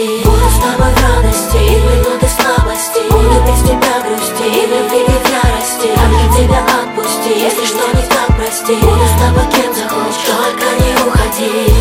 прости. Буду с тобой в радости и в минуты слабости. Буду без тебя грусти и в любви и в ярости. Только тебя отпусти, если что не так, прости. Буду с тобой кем захочешь, только не уходи.